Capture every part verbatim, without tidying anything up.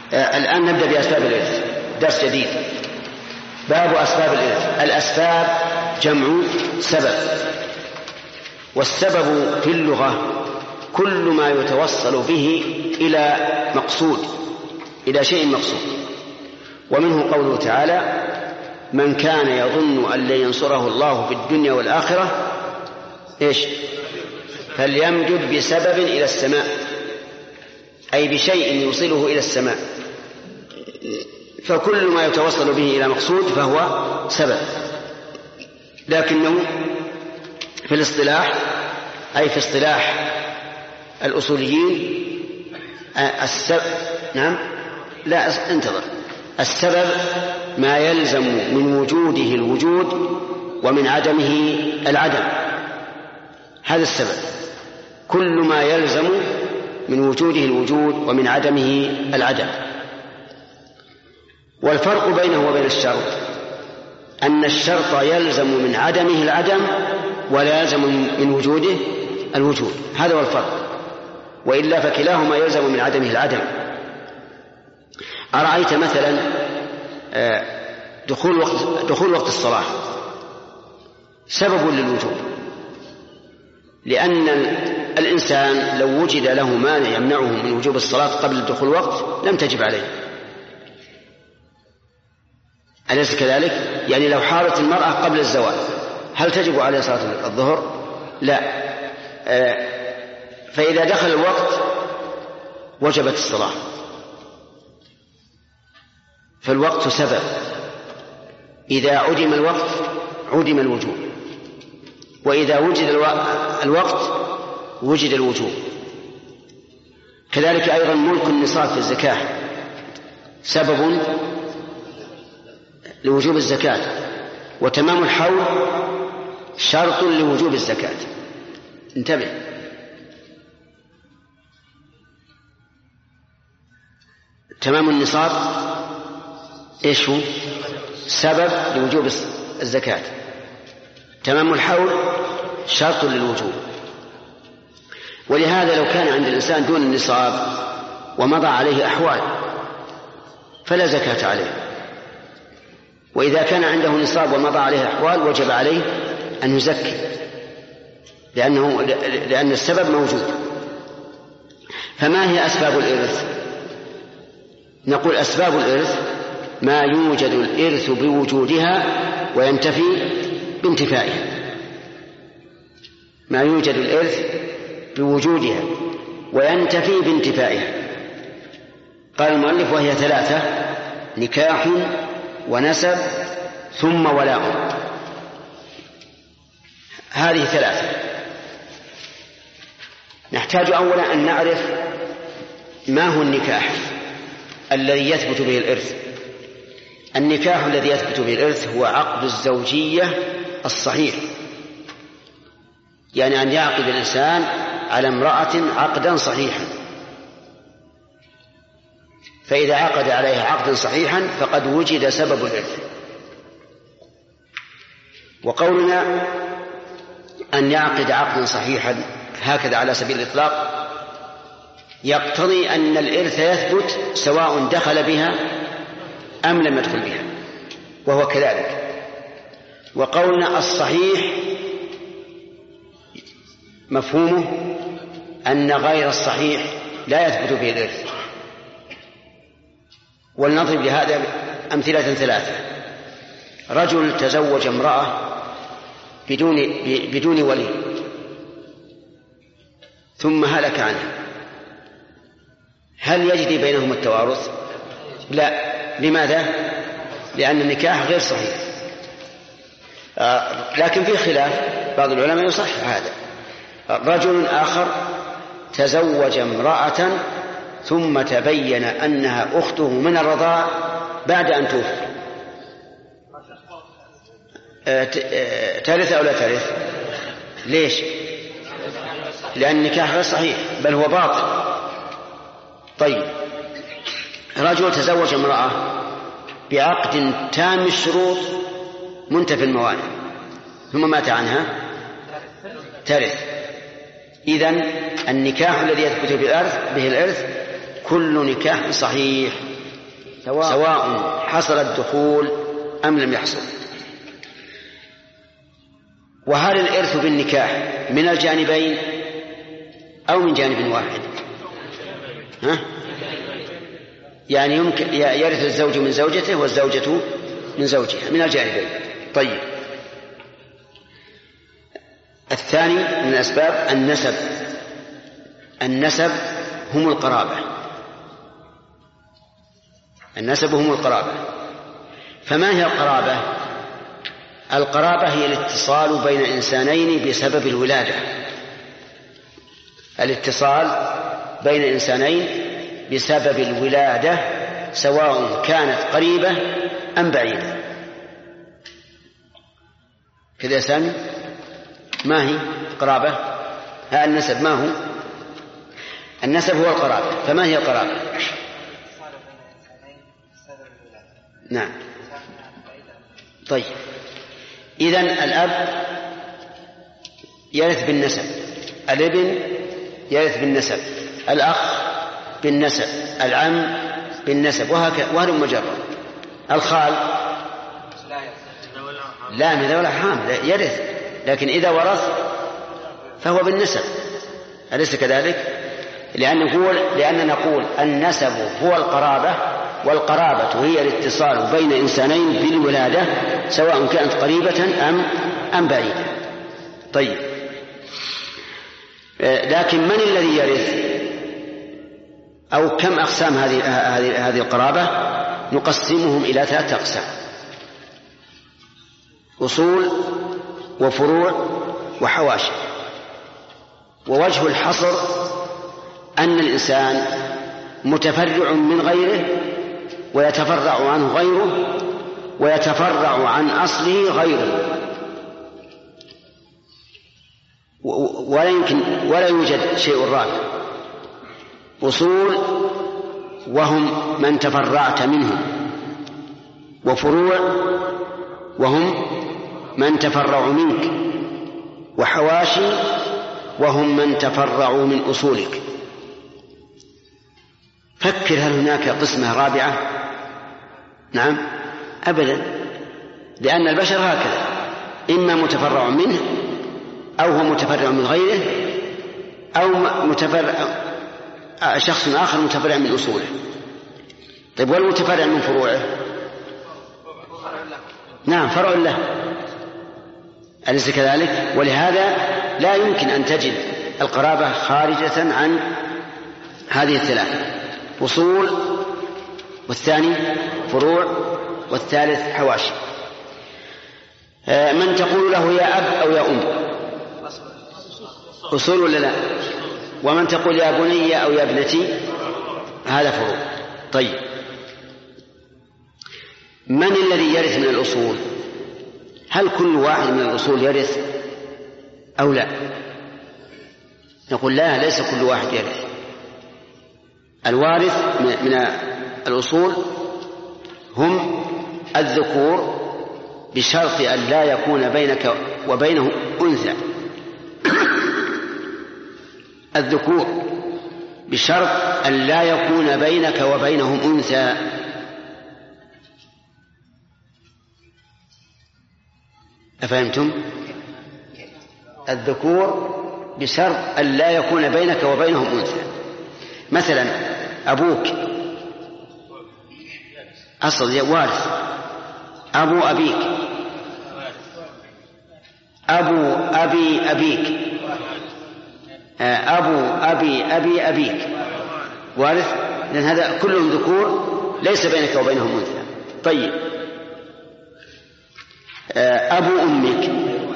آه الآن نبدأ بأسباب الإرث، درس جديد. باب أسباب الإرث. الأسباب جمع سبب، والسبب في اللغة كل ما يتوصل به إلى مقصود، إلى شيء مقصود. ومنه قوله تعالى: من كان يظن أن لن ينصره الله في الدنيا والآخرة إيش؟ فليمدد بسبب إلى السماء، أي بشيء يوصله إلى السماء. فكل ما يتوصل به إلى مقصود فهو سبب، لكنه في الاصطلاح، أي في اصطلاح الأصوليين، السبب نعم لا انتظر السبب ما يلزم من وجوده الوجود ومن عدمه العدم. هذا السبب، كل ما يلزم من وجوده الوجود ومن عدمه العدم. والفرق بينه وبين الشرط أن الشرط يلزم من عدمه العدم ولا يلزم من وجوده الوجود، هذا هو الفرق، وإلا فكلاهما يلزم من عدمه العدم. أرأيت مثلا دخول وقت, دخول وقت الصلاة سبب للوجود، لأن الإنسان لو وجد له مانع يمنعه من وجوب الصلاة قبل دخول الوقت لم تجب عليه، أليس كذلك؟ يعني لو حارت المرأة قبل الزواج هل تجب عليه صلاة الظهر؟ لا. فإذا دخل الوقت وجبت الصلاة، فالوقت سبب، إذا عدم الوقت عدم الوجوب، وإذا وجد الوقت وجد الوجوب. كذلك أيضا ملك النصاب في الزكاة سبب لوجوب الزكاة، وتمام الحول شرط لوجوب الزكاة. انتبه، تمام النصاب ايش هو؟ سبب لوجوب الزكاة. تمام الحول شرط للوجوب. ولهذا لو كان عند الإنسان دون النصاب ومضى عليه أحوال فلا زكاة عليه، وإذا كان عنده نصاب ومضى عليه أحوال وجب عليه أن يزكي، لأنه لأن السبب موجود. فما هي أسباب الإرث؟ نقول أسباب الإرث ما يوجد الإرث بوجودها وينتفي بانتفائها، ما يوجد الإرث بوجودها وينتفي بانتفائها. قال المؤلف: وهي ثلاثة: نكاح ونسب ثم ولاء. هذه ثلاثة. نحتاج أولا أن نعرف ما هو النكاح الذي يثبت به الإرث. النكاح الذي يثبت به الإرث هو عقد الزوجية الصحيح، يعني أن يعقد الإنسان على امرأة عقدا صحيحا، فإذا عقد عليها عقدا صحيحا فقد وجد سبب الإرث. وقولنا أن يعقد عقدا صحيحا هكذا على سبيل الإطلاق يقتضي أن الإرث يثبت سواء دخل بها أم لم يدخل بها، وهو كذلك. وقولنا الصحيح مفهومه أن غير الصحيح لا يثبت به الإرث. ولنضرب لهذا أمثلة ثلاثة: رجل تزوج امرأة بدون بدون ولي ثم هلك عنها، هل يجري بينهم التوارث؟ لا. لماذا؟ لأن النكاح غير صحيح. آه لكن في خلاف، بعض العلماء يصحح هذا. رجل آخر تزوج امرأة ثم تبين أنها أخته من الرضاع بعد أن توفي، آه ترث أو لا ترث؟ ليش؟ لأن النكاح غير صحيح بل هو باطل. طيب، رجل تزوج امرأة بعقد تام الشروط منتفي الموانع ثم مات عنها، ترث. إذن النكاح الذي يثبت به الإرث كل نكاح صحيح سواء, سواء حصل الدخول أم لم يحصل. وهل الإرث بالنكاح من الجانبين أو من جانب واحد؟ ها؟ يعني يمكن يرث الزوج من زوجته والزوجة من زوجها، من الجانبين. طيب، الثاني من الأسباب النسب. النسب هم القرابة، النسب هم القرابة. فما هي القرابة؟ القرابة هي الاتصال بين إنسانين بسبب الولادة، الاتصال بين إنسانين بسبب الولادة سواء كانت قريبة أم بعيدة. كذا يا سامي؟ ما هي قرابة؟ ها النسب ما هو؟ النسب هو القرابة. فما هي القرابة؟ نعم. طيب، إذن الأب يرث بالنسب، الابن يرث بالنسب، الأخ بالنسب، العم بالنسب، وهكذا وهذا مجرد. الخال لا من ذوي الأرحام يرث، لكن إذا ورث فهو بالنسب، أليس كذلك؟ لأن نقول لأن نقول النسب هو القرابة، والقرابة هي الاتصال بين إنسانين بالولادة سواء كانت قريبة أم أم بعيدة. طيب، لكن من الذي يرث؟ أو كم أقسام هذه هذه هذه القرابة؟ نقسمهم إلى ثلاثة أقسام: أصول وفروع وحواشي. ووجه الحصر أن الإنسان متفرع من غيره ويتفرع عنه غيره ويتفرع عن أصله غيره، ولا يمكن ولا يوجد شيء رابع. أصول وهم من تفرعت منهم، وفروع وهم من تفرعوا منك، وحواشي وهم من تفرعوا من أصولك. فكر، هل هناك قسمة رابعة؟ نعم، أبدا، لأن البشر هكذا، إما متفرع منه أو هو متفرع من غيره أو متفرع شخص آخر متفرع من أصوله. طيب، والمتفرع من فروعه؟ نعم، فرع له، أليس كذلك؟ ولهذا لا يمكن أن تجد القرابة خارجة عن هذه الثلاثة: أصول، والثاني فروع، والثالث حواشي. من تقول له يا أب أو يا أم؟ أصول ولا لا؟ ومن تقول يا بني أو يا ابنتي؟ هذا فروع. طيب، من الذي يرث من الأصول؟ هل كل واحد من الأصول يرث أو لا؟ نقول لا، ليس كل واحد يرث. الوارث من الأصول هم الذكور بشرط أن لا يكون بينك وبينه أنثى. الذكور بشرط أن لا يكون بينك وبينهم أنثى. أفهمتم؟ الذكور بشرط أن لا يكون بينك وبينهم أنثى. مثلا أبوك أصل وارث، أبو أبيك، أبو أبي أبيك، أبو أبي أبي أبيك وارث، لأن هذا كلهم ذكور ليس بينك وبينهم أنثى. طيب، أبو أمك،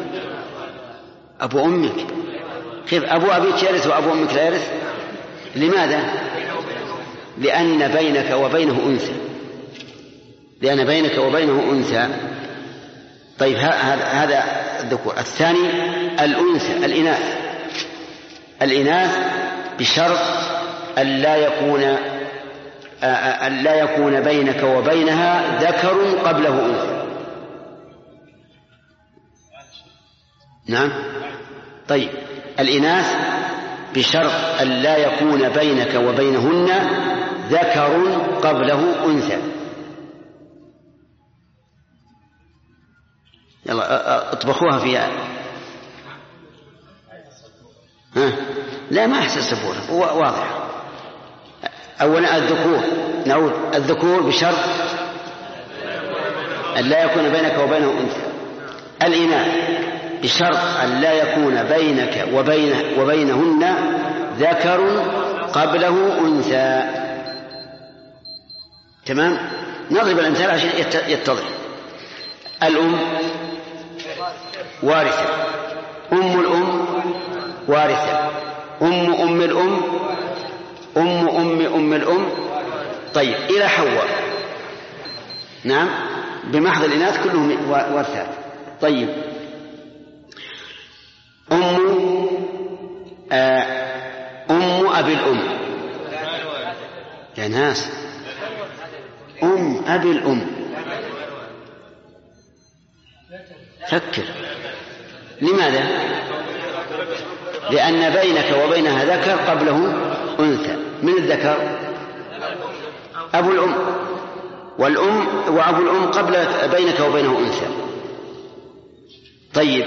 أبو أمك كيف؟ أبو أبيك يرث وأبو أمك لا يرث؟ لماذا؟ لأن بينك وبينه أنثى، لأن بينك وبينه أنثى. طيب، هذا الذكور. الثاني الأنثى، الإناث. الإناث بشرط أن لا يكون أن لا يكون بينك وبينها ذكر قبله أنثى. نعم. طيب، الإناث بشرط أن لا يكون بينك وبينهن ذكر قبله أنثى. يلا اطبخوها فيها. ها؟ لا ما أحسن سبورة واضح. أولا الذكور، نعود الذكور بشرط أن لا يكون بينك وبينه أنثى. الإناث بشرط أن لا يكون بينك وبينه وبينهن ذكر قبله أنثى. تمام؟ نضرب الأمثال عشان يتضح. الأم وارثة، أم الأم وارثة، أم أم الأم، أم أم أم الأم. طيب إلى حواء، نعم بمحض الإناث كلهم ورثات. طيب أم آه أم أبي الأم، يا ناس أم أبي الأم، فكر. لماذا؟ لأن بينك وبينها ذكر قبله أنثى. من الذكر؟ أبو الأم، والأم وأبو الأم قبل بينك وبينه أنثى. طيب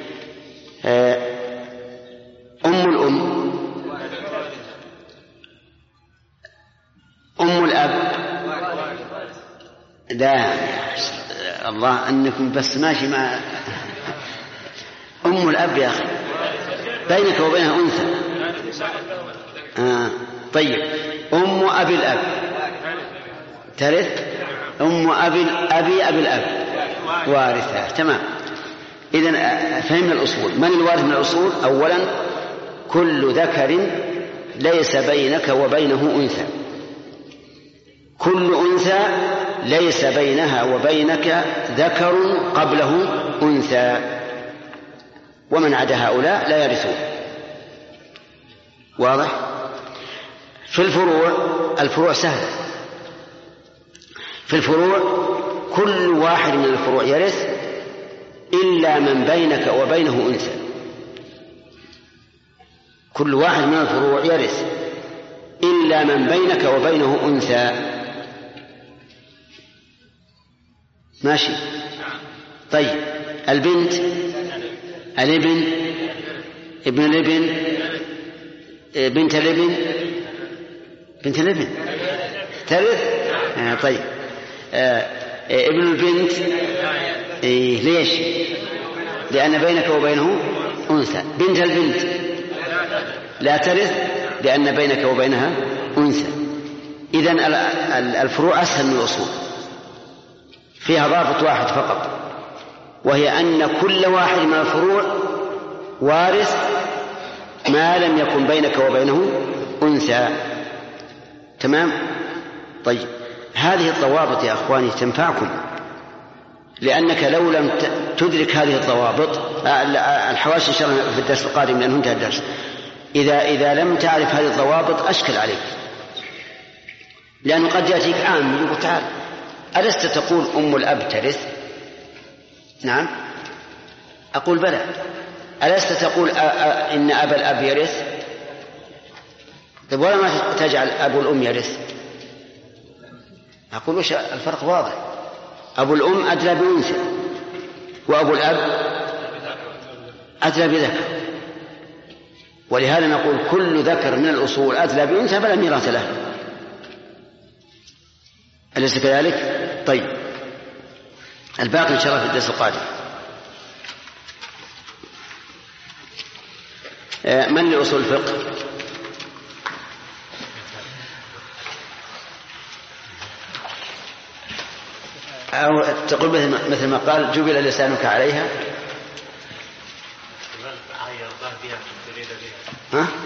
أم الأم، أم الأب، لا الله أنكم بس ماشي مع أم الأب يا أخي، بينك وبينها أنثى. آه. طيب أم أبي الأب ترث، أم أبي أبي أبي الأب وارثة. تمام. إذن فهمنا الأصول. من الوارث من الأصول؟ أولا كل ذكر ليس بينك وبينه أنثى، كل أنثى ليس بينها وبينك ذكر قبله أنثى، ومن عدا هؤلاء لا يرثون. واضح؟ في الفروع، الفروع سهلة. في الفروع كل واحد من الفروع يرث إلا من بينك وبينه أنثى. كل واحد من الفروع يرث إلا من بينك وبينه أنثى. ماشي؟ طيب البنت، الابن، ابن الابن، بنت الابن، بنت الابن ترث. آه طيب آه ابن البنت إيه ليش؟ لأن بينك وبينه أنثى. بنت البنت لا ترث لأن بينك وبينها أنثى. إذن الفروع أسهل من الأصول، فيها ضابط واحد فقط، وهي أن كل واحد من الفروع وارث ما لم يكن بينك وبينه أنثى. تمام؟ طيب هذه الضوابط يا أخواني تنفعكم، لأنك لو لم تدرك هذه الضوابط، الحواشي إن شاء الله في الدرس القادم لأنه انتهى الدرس، إذا, إذا لم تعرف هذه الضوابط أشكل عليك، لأنه قد يأتيك عام يقول تعال ألست تقول أم الأب ترث؟ نعم أقول بلى. ألست تقول إن أبا الأب يرث؟ طيب ولا ما تجعل أبو الأم يرث؟ أقول وش الفرق؟ واضح. أبو الأم أدلى بأنثى، وأبو الأب أدلى بذكر، ولهذا نقول كل ذكر من الأصول أدلى بأنثى فلا ميراث له. أليس كذلك؟ طيب الباقي إن شاء الله في الدرس القادم. من لأصول الفقه؟ أو تقول مثل ما قال جبل لسانك عليها. ها؟